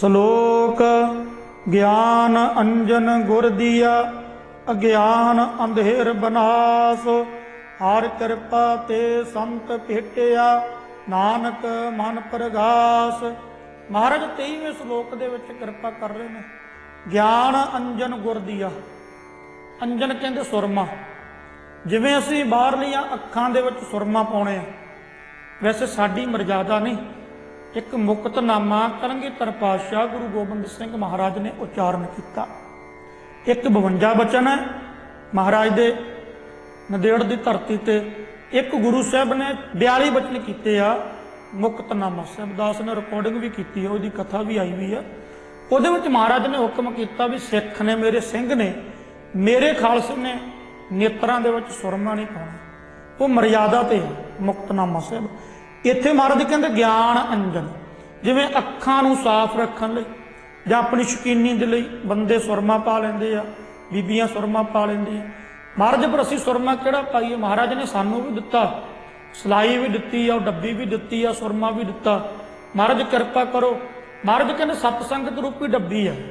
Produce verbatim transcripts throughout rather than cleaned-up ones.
ਸ਼ਲੋਕ ਗਿਆਨ ਅੰਜਨ ਗੁਰ ਦੀਆ ਅਗਿਆਨ ਅੰਧੇਰ ਬਨਾਸ। ਹਰ ਕਿਰਪਾ ਤੇ ਸੰਤ ਭੇਟਿਆ ਨਾਨਕ ਮਨ ਪ੍ਰਗਾਸ। ਮਹਾਰਾਜ ਤੇਈਵੇਂ ਸ਼ਲੋਕ ਦੇ ਵਿੱਚ ਕਿਰਪਾ ਕਰ ਰਹੇ ਨੇ। ਗਿਆਨ ਅੰਜਨ ਗੁਰ ਦੀਆ। ਅੰਜਨ ਕਹਿੰਦੇ ਸੁਰਮਾ। ਜਿਵੇਂ ਅਸੀਂ ਬਾਹਰਲੀਆਂ ਅੱਖਾਂ ਦੇ ਵਿੱਚ ਸੁਰਮਾ ਪਾਉਣੇ ਆ, ਵੈਸੇ ਸਾਡੀ ਮਰਜ਼ਾਦਾ ਨਹੀਂ। ਇੱਕ ਮੁਕਤਨਾਮਾ ਕਲਗੀਧਰ ਪਾਤਸ਼ਾਹ ਗੁਰੂ ਗੋਬਿੰਦ ਸਿੰਘ ਮਹਾਰਾਜ ਨੇ ਉਚਾਰਨ ਕੀਤਾ। ਇੱਕ ਬਵੰਜਾ ਬਚਨ ਹੈ ਮਹਾਰਾਜ ਦੇ ਨੰਦੇੜ ਦੀ ਧਰਤੀ ਤੇ। ਇੱਕ ਗੁਰੂ ਸਾਹਿਬ ਨੇ ਬਿਆਲੀ ਬਚਨ ਕੀਤੇ ਆ ਮੁਕਤਨਾਮਾ। ਸਾਹਿਬਦਾਸ ਨੇ ਰਿਕਾਰਡਿੰਗ ਵੀ ਕੀਤੀ ਹੈ, ਉਹਦੀ ਕਥਾ ਵੀ ਆਈ ਵੀ ਹੈ। ਉਹਦੇ ਵਿੱਚ ਮਹਾਰਾਜ ਨੇ ਹੁਕਮ ਕੀਤਾ ਵੀ ਸਿੱਖ ਨੇ, ਮੇਰੇ ਸਿੰਘ ਨੇ, ਮੇਰੇ ਖਾਲਸੇ ਨੇ ਨੇਤਰਾਂ ਦੇ ਵਿੱਚ ਸੁਰਮਾ ਨਹੀਂ ਪਾਉਣਾ। ਉਹ ਮਰਿਆਦਾ ਤੇ ਹੈ ਮੁਕਤਨਾਮਾ ਸਾਹਿਬ। ਇੱਥੇ ਮਹਾਰਾਜ ਕਹਿੰਦੇ ਗਿਆਨ ਅੰਜਨ, ਜਿਵੇਂ ਅੱਖਾਂ ਨੂੰ ਸਾਫ਼ ਰੱਖਣ ਲਈ ਜਾਂ ਆਪਣੀ ਸ਼ਕੀਨੀ ਦੇ ਲਈ ਬੰਦੇ ਸੁਰਮਾ ਪਾ ਲੈਂਦੇ ਆ, ਬੀਬੀਆਂ ਸੁਰਮਾ ਪਾ ਲੈਂਦੀਆਂ। ਮਹਾਰਾਜ ਪਰ ਅਸੀਂ ਸੁਰਮਾ ਕਿਹੜਾ ਪਾਈਏ? ਮਹਾਰਾਜ ਨੇ ਸਾਨੂੰ ਵੀ ਦਿੱਤਾ, ਸਲਾਈ ਵੀ ਦਿੱਤੀ ਆ, ਉਹ ਡੱਬੀ ਵੀ ਦਿੱਤੀ ਆ, ਸੁਰਮਾ ਵੀ ਦਿੱਤਾ। ਮਹਾਰਾਜ ਕਿਰਪਾ ਕਰੋ। ਮਹਾਰਾਜ ਕਹਿੰਦੇ ਸਤ ਸੰਗਤ ਰੂਪੀ ਡੱਬੀ ਆ,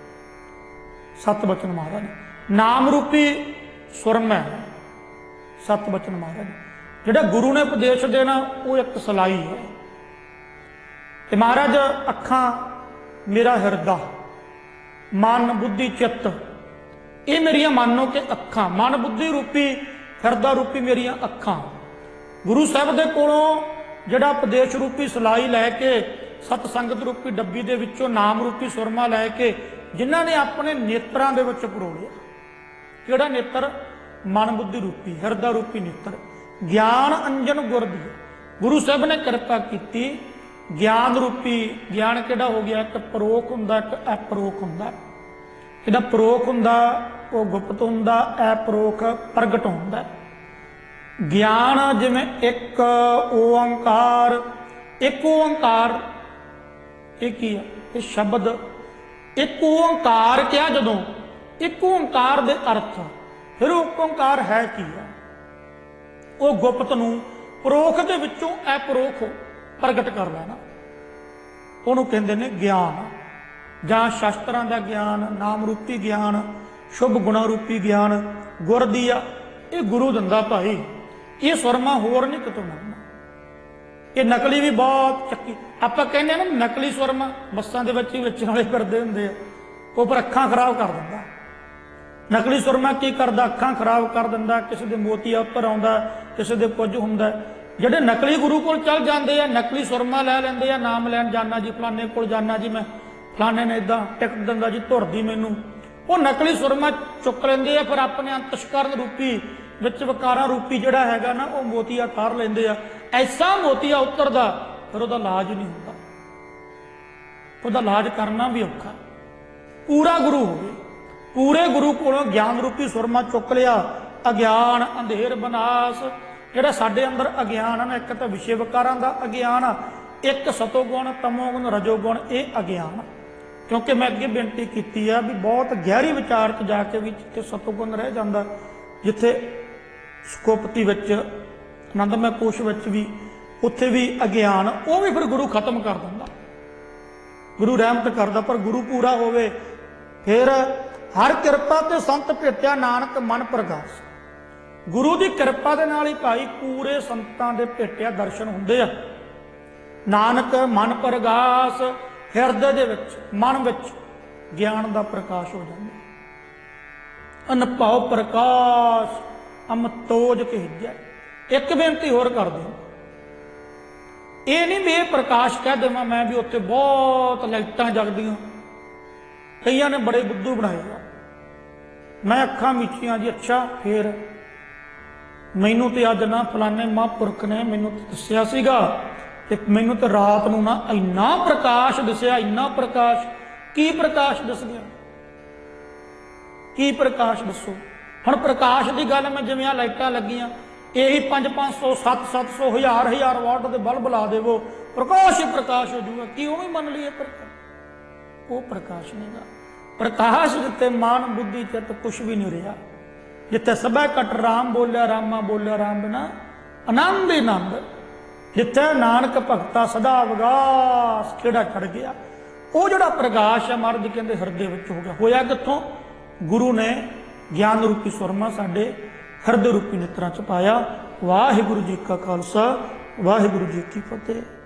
ਸਤ ਬਚਨ ਮਹਾਰਾਜ। ਨਾਮ ਰੂਪੀ ਸੁਰਮਾ ਹੈ, ਸਤ ਬਚਨ ਮਹਾਰਾਜ। ਜਿਹੜਾ ਗੁਰੂ ਨੇ ਉਪਦੇਸ਼ ਦੇਣਾ ਉਹ ਇੱਕ ਸਲਾਈ ਹੈ। ਤੇ ਮਹਾਰਾਜ ਅੱਖਾਂ ਮੇਰਾ ਹਿਰਦਾ, ਮਨ ਬੁੱਧੀ ਚਿੱਤ, ਇਹ ਮੇਰੀਆਂ ਮੰਨੋ ਕਿ ਅੱਖਾਂ, ਮਨ ਬੁੱਧੀ ਰੂਪੀ ਹਿਰਦਾ ਰੂਪੀ ਮੇਰੀਆਂ ਅੱਖਾਂ। ਗੁਰੂ ਸਾਹਿਬ ਦੇ ਕੋਲੋਂ ਜਿਹੜਾ ਉਪਦੇਸ਼ ਰੂਪੀ ਸਲਾਈ ਲੈ ਕੇ ਸਤ ਸੰਗਤ ਰੂਪੀ ਡੱਬੀ ਦੇ ਵਿੱਚੋਂ ਨਾਮ ਰੂਪੀ ਸੁਰਮਾ ਲੈ ਕੇ ਜਿਨ੍ਹਾਂ ਨੇ ਆਪਣੇ ਨੇਤਰਾਂ ਦੇ ਵਿੱਚ ਪਰੋਲਿਆ। ਕਿਹੜਾ ਨੇਤਰ? ਮਨ ਬੁੱਧੀ ਰੂਪੀ ਹਿਰਦਾ ਰੂਪੀ ਨੇਤਰ। ਗਿਆਨ ਅੰਜਨ ਗੁਰ ਦੀ। ਗੁਰੂ ਸਾਹਿਬ ਨੇ ਕਿਰਪਾ ਕੀਤੀ। ਗਿਆਨ ਰੂਪੀ, ਗਿਆਨ ਕਿਹੜਾ ਹੋ ਗਿਆ? ਇੱਕ ਪਰੋਖ ਹੁੰਦਾ, ਇੱਕ ਅਪਰੋਖ ਹੁੰਦਾ। ਜਿਹੜਾ ਪਰੋਖ ਹੁੰਦਾ ਉਹ ਗੁਪਤ ਹੁੰਦਾ, ਅਪਰੋਖ ਪ੍ਰਗਟ ਹੁੰਦਾ। ਗਿਆਨ ਜਿਵੇਂ ਇੱਕ ਓੰਕਾਰ, ਇੱਕ ਓੰਕਾਰ ਇਹ ਕੀ ਹੈ? ਇਹ ਸ਼ਬਦ ਇੱਕ ਓੰਕਾਰ ਕਿਹਾ ਜਦੋਂ, ਇੱਕ ਓੰਕਾਰ ਦੇ ਅਰਥ, ਫਿਰ ਉਹ ਓੰਕਾਰ ਹੈ ਕੀ ਹੈ? ਉਹ ਗੁਪਤ ਨੂੰ ਪਰੋਖ ਦੇ ਵਿੱਚੋਂ ਅਪਰੋਖ ਪ੍ਰਗਟ ਕਰ ਲੈਣਾ, ਉਹਨੂੰ ਕਹਿੰਦੇ ਨੇ ਗਿਆਨ। ਜਾਂ ਸ਼ਾਸਤਰਾਂ ਦਾ ਗਿਆਨ, ਨਾਮ ਰੂਪੀ ਗਿਆਨ, ਸ਼ੁਭ ਗੁਣਾ ਰੂਪੀ ਗਿਆਨ। ਗੁਰ ਦੀਆ, ਇਹ ਗੁਰੂ ਦਿੰਦਾ ਭਾਈ। ਇਹ ਸੁਰਮਾ ਹੋਰ ਨਹੀਂ ਕਿਤੋਂ ਮਿਲਣਾ। ਇਹ ਨਕਲੀ ਵੀ ਬਹੁਤ ਚੱਕੀ। ਆਪਾਂ ਕਹਿੰਦੇ ਨਾ ਨਕਲੀ ਸੁਰਮਾ ਬੱਸਾਂ ਦੇ ਵਿੱਚ ਹੀ ਵੇਚਣ ਵਾਲੇ ਕਰਦੇ ਹੁੰਦੇ ਆ, ਉਹ ਪਰ ਅੱਖਾਂ ਖਰਾਬ ਕਰ ਦਿੰਦਾ। ਨਕਲੀ ਸੁਰਮਾ ਕੀ ਕਰਦਾ? ਅੱਖਾਂ ਖਰਾਬ ਕਰ ਦਿੰਦਾ। ਕਿਸੇ ਦੇ ਮੋਤੀਆ ਉੱਪਰ ਆਉਂਦਾ, ਕਿਸੇ ਦੇ ਕੁਝ ਹੁੰਦਾ। ਜਿਹੜੇ ਨਕਲੀ ਗੁਰੂ ਕੋਲ ਚੱਲ ਜਾਂਦੇ ਆ, ਨਕਲੀ ਸੁਰਮਾ ਲੈ ਲੈਂਦੇ ਆ, ਨਾਮ ਲੈਣ ਜਾਣਾ ਜੀ, ਫਲਾਣੇ ਕੋਲ ਜਾਣਾ ਜੀ, ਮੈਂ ਫਲਾਣੇ ਨੇ ਇਦਾਂ ਟਿਕਟ ਦਿੰਦਾ ਜੀ, ਧੁਰਦੀ ਮੈਨੂੰ। ਉਹ ਨਕਲੀ ਸੁਰਮਾ ਚੁੱਕ ਲੈਂਦੇ ਆ, ਫਿਰ ਆਪਣੇ ਅੰਤਸ਼ਕਰਨ ਰੂਪੀ ਵਿੱਚ ਵਿਕਾਰਾਂ ਰੂਪੀ ਜਿਹੜਾ ਹੈਗਾ ਨਾ, ਉਹ ਮੋਤੀਆ ਤਾਰ ਲੈਂਦੇ ਆ। ਐਸਾ ਮੋਤੀਆ ਉਤਰਦਾ, ਫਿਰ ਉਹਦਾ ਇਲਾਜ ਨਹੀਂ ਹੁੰਦਾ। ਉਹਦਾ ਇਲਾਜ ਕਰਨਾ ਵੀ ਔਖਾ। ਪੂਰਾ ਗੁਰੂ ਹੋਵੇ, ਪੂਰੇ ਗੁਰੂ ਕੋਲੋਂ ਗਿਆਨ ਰੂਪੀ ਸੁਰਮਾ ਚੁੱਕ ਲਿਆ। ਅਗਿਆਨ ਅੰਧੇਰ ਬਨਾਸ। ਜਿਹੜਾ ਸਾਡੇ ਅੰਦਰ ਅਗਿਆਨ ਹੈ ਨਾ, ਇੱਕ ਤਾਂ ਵਿਸ਼ੇ ਵਿਕਾਰਾਂ ਦਾ ਅਗਿਆਨ ਆ, ਇੱਕ ਸਤੋਗੁਣ, ਤਮੋਗੁਣ, ਰਜੋਗੁਣ, ਇਹ ਅਗਿਆਨ। ਕਿਉਂਕਿ ਮੈਂ ਅੱਗੇ ਬੇਨਤੀ ਕੀਤੀ ਆ ਵੀ ਬਹੁਤ ਗਹਿਰੀ ਵਿਚਾਰ 'ਚ ਜਾ ਕੇ ਵੀ ਜਿੱਥੇ ਸਤੋਗੁਣ ਰਹਿ ਜਾਂਦਾ, ਜਿੱਥੇ ਸਕੋਪਤੀ ਵਿੱਚ, ਆਨੰਦਮਈ ਕੋਸ਼ ਵਿੱਚ ਵੀ, ਉੱਥੇ ਵੀ ਅਗਿਆਨ, ਉਹ ਵੀ ਫਿਰ ਗੁਰੂ ਖਤਮ ਕਰ ਦਿੰਦਾ। ਗੁਰੂ ਰਹਿਮਤ ਕਰਦਾ। ਪਰ ਗੁਰੂ ਪੂਰਾ ਹੋਵੇ ਫਿਰ ਹਰ ਕਿਰਪਾ ਤੇ ਸੰਤ ਭੇਟਿਆ ਨਾਨਕ ਮਨ ਪ੍ਰਗਾਸ। ਗੁਰੂ ਦੀ ਕਿਰਪਾ ਦੇ ਨਾਲ ਹੀ ਭਾਈ ਪੂਰੇ ਸੰਤਾਂ ਦੇ ਭੇਟਿਆ ਦਰਸ਼ਨ ਹੁੰਦੇ ਆ। ਨਾਨਕ ਮਨ ਪ੍ਰਗਾਸ, ਹਿਰਦੇ ਦੇ ਵਿੱਚ, ਮਨ ਵਿੱਚ ਗਿਆਨ ਦਾ ਪ੍ਰਕਾਸ਼ ਹੋ ਜਾਂਦਾ। ਅਨਭਉ ਪ੍ਰਕਾਸ਼ ਅਮਤੋਜ ਕਹਿਜੈ। ਇੱਕ ਬੇਨਤੀ ਹੋਰ ਕਰਦੇ ਹਾਂ, ਇਹ ਨਹੀਂ ਵੀ ਇਹ ਪ੍ਰਕਾਸ਼ ਕਹਿ ਦੇਵਾਂ ਮੈਂ ਵੀ ਉੱਥੇ ਬਹੁਤ ਲਾਈਟਾਂ ਜਗਦੀਆਂ। ਕਈਆਂ ਨੇ ਬੜੇ ਬੁੱਧੂ ਬਣਾਏ ਆ, ਮੈਂ ਅੱਖਾਂ ਮੀਚੀਆਂ ਜੀ। ਅੱਛਾ, ਫੇਰ ਮੈਨੂੰ ਤੇ ਅੱਜ ਨਾ ਫਲਾਣੇ ਮਹਾਂਪੁਰਖ ਨੇ ਮੈਨੂੰ ਦੱਸਿਆ ਸੀਗਾ, ਤੇ ਮੈਨੂੰ ਤੇ ਰਾਤ ਨੂੰ ਨਾ ਇੰਨਾ ਪ੍ਰਕਾਸ਼ ਦਿਸਿਆ, ਇੰਨਾ ਪ੍ਰਕਾਸ਼। ਕੀ ਪ੍ਰਕਾਸ਼ ਦਿਸ ਗਿਆ? ਕੀ ਪ੍ਰਕਾਸ਼ ਦੱਸੋ? ਹੁਣ ਪ੍ਰਕਾਸ਼ ਦੀ ਗੱਲ, ਮੈਂ ਜਿਵੇਂ ਆ ਲਾਈਟਾਂ ਲੱਗੀਆਂ, ਇਹੀ ਪੰਜ ਪੰਜ ਸੌ ਸੱਤ ਸੱਤ ਸੌ ਹਜ਼ਾਰ ਹਜ਼ਾਰ ਵਾਟ ਦੇ ਬਲਬ ਲਾ ਦੇਵੋ, ਪ੍ਰਕਾਸ਼ ਹੀ ਪ੍ਰਕਾਸ਼ ਹੋ ਜੂਗਾ। ਕੀ ਉਹ ਵੀ ਮੰਨ ਲਈਏ ਪ੍ਰਕਾਸ਼? ਉਹ ਪ੍ਰਕਾਸ਼ ਨਹੀਂਗਾ। ਪ੍ਰਕਾਸ਼ ਜਿੱਥੇ ਮਨ ਬੁੱਧੀ ਚਿੱਤ ਕੁਛ ਵੀ ਨਹੀਂ ਰਿਹਾ। ਜਿੱਥੇ ਸਭੈ ਘਟ ਰਾਮ ਬੋਲਿਆ, ਰਾਮਾ ਬੋਲਿਆ ਰਾਮ ਬਿਨਾ ਆਨੰਦ ਹੀ ਆਨੰਦ। ਜਿੱਥੇ ਨਾਨਕ ਭਗਤਾ ਸਦਾ ਅਵਗਾਸ ਖੇੜਾ ਛੜ ਗਿਆ, ਉਹ ਜਿਹੜਾ ਪ੍ਰਕਾਸ਼ ਹੈ ਮਹਾਰਾਜ ਕਹਿੰਦੇ ਹਿਰਦੇ ਵਿੱਚ ਹੋ ਗਿਆ। ਹੋਇਆ ਕਿੱਥੋਂ? ਗੁਰੂ ਨੇ ਗਿਆਨ ਰੂਪੀ ਸੁਰਮਾ ਸਾਡੇ ਹਿਰਦੇ ਰੂਪੀ ਨੇਤਰਾਂ ਚ ਪਾਇਆ। ਵਾਹਿਗੁਰੂ ਜੀ ਕਾ ਖਾਲਸਾ, ਵਾਹਿਗੁਰੂ ਜੀ ਕੀ ਫਤਿਹ।